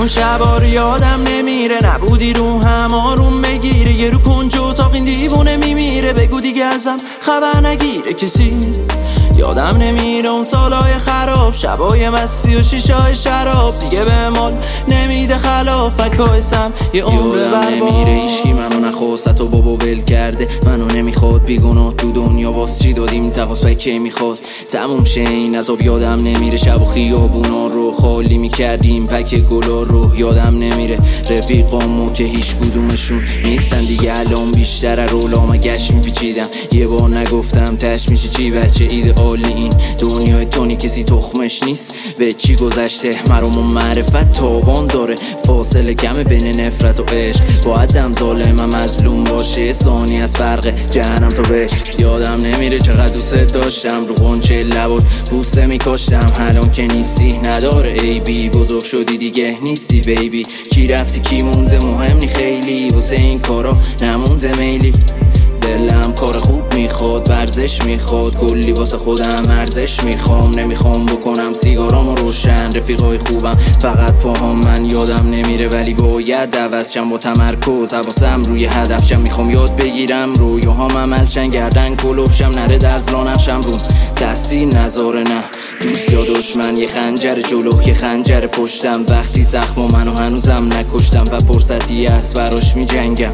اون شبا رو یادم نمیره، نبودی رو هم آروم بگیره، یه رو کنج اتاق این دیوونه میمیره. بگو دیگه ازم خبر نگیره کسی، یادم نمیره اون سالای خراب، شبای مستی و شیشای شراب، دیگه به مال نمیده خلاف فکایسم یه عمر برباد. یادم نمیره ایشکی منو نخواست و بابا ول کرده، منو نمیخواد بیگناه تو دنیا واس چی دادیم تقاس بکی میخواد تموم شه این عذاب. یادم نمیره شب و خیابونا رو خالی میکردیم پک گلا رو، یادم نمیره رفیقامو که هیچ کدومشون نیستن دیگه الان، بیشتر رولا مگش میپیچیدم، یه بار نگفتم تش میشه چی بچه ایدئالی این دنیای تونی کسی تخمش نیست، به چی گذشته مرام و معرفت تاوان داره، فاصله کمه بین نفرت و عشق، باید دم ظالمم مظلوم باشه ثانی از فرق جهنم تو بهش. یادم نمیره چقدر دوست داشتم رو قنچه لبات بوسه میکاشتم، الان که نیستی نداره ای بی، بزرگ شدی دیگه نیستی بیبی، کی رفتی کی مونده مهم نی خیلی، واسه این کارا نمونده میلی، دلم کار خوب میخواد ورزش میخواد کلی واسه خودم ارزش میخوام، نمیخوام بکنم سیگارامو روشن رفیقای خوبم فقط پاهام، من یادم نمیره ولی باید عوض شم با تمرکز حواسم روی هدف شم، میخوام یاد بگیرم رویاهام عملشن گردن کلوفشم نره درزلا نقشم رو تحصیل نذاره نه دوست یا دشمن، یه خنجر جلو یه خنجر پشتم، وقتی زخم و منو هنوزم نکشتم و فرصتی از براش میجنگم.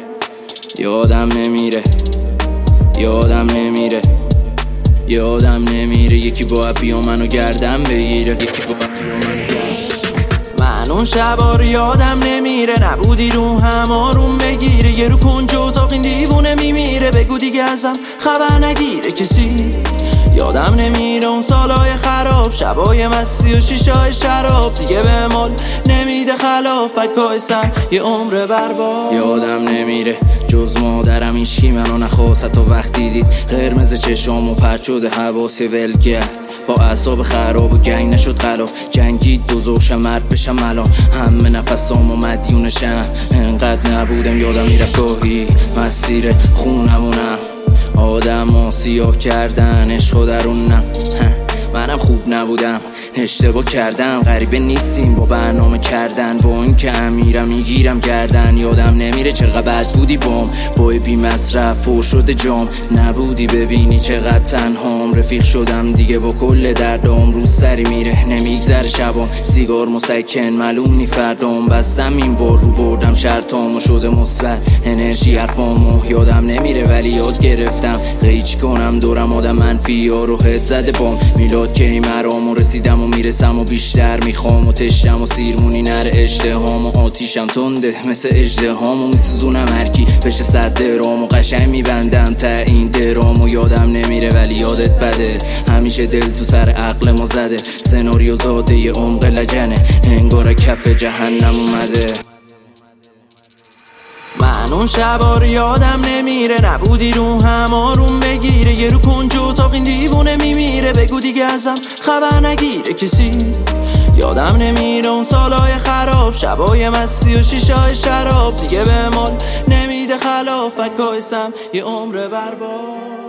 یادم نمیره یادم نمیره یادم نمیره یکی باید بیا منو گردن بگیره، یکی باید بیا منو گردن. من اون شبا رو یادم نمیره، نبودی رو هم آروم بگیره، یه رو کنج اتاق این دیوونه میمیره. بگو دیگه ازم خبر نگیره کسی، یادم نمیره اون سالای خراب، شبای مستی و شیشای شراب، دیگه به مال نمیده خلاف فکایسم یه عمر برباد. یادم نمیره جز مادرم ایشکی منو نخواست، تا وقتی دید قرمز چشامو پرد شده حواسی ولگر، با اعصاب خراب و گنگ نشد خلاف، جنگید دوزوشم مرد بشم الان، همه نفسامو مدیونشم، انقدر نبودم یادم میرفت گاهی مسیر خونمونم، آدم ها سیاه کردن عشق درونم، منم خوب نبودم اشتباه کردم، غریبه نیستیم با برنامه کردن، با این که امیرم میگیرم گردن. یادم نمیره چقدر بد بودی بام با بی مصرف و شده جام، نبودی ببینی چقدر تنهام، رفیق شدم دیگه با کل دردام، روز سری میره نمیگذره شبام، سیگار مسکن معلوم نی فردام، بستم این بار رو بردم شرطامو شده مثبت انرژی حرفامو، یادم نمیره ولی یاد گرفتم قیچ کنم دورم آدم منفی یا رو هد زده بام، میلاد که مرامو رسیدم و میرسم و بیشتر میخوام و تشتم و سیرمونی نره اشتهام و آتیشم تنده مثل اژدهام و میسوزونم هرکی بشه صد درام و قشنگ میبندم تا این درام، و یادم نمیره ولی یادت بده همیشه دل تو سر عقل ما زده، سناریو زاده یه عمق لجنه انگار کف جهنم اومده. من اون شبا رو یادم نمیره، نبودی رو هم آروم بگیره، یه رو کنج اتاق این دیوونه میمیره. بگو دیگه ازم خبر نگیره کسی، یادم نمیره اون سالای خراب، شبای مستی و شیشای شراب، دیگه به مال نمیده خلاف فکایسم یه عمر برباد.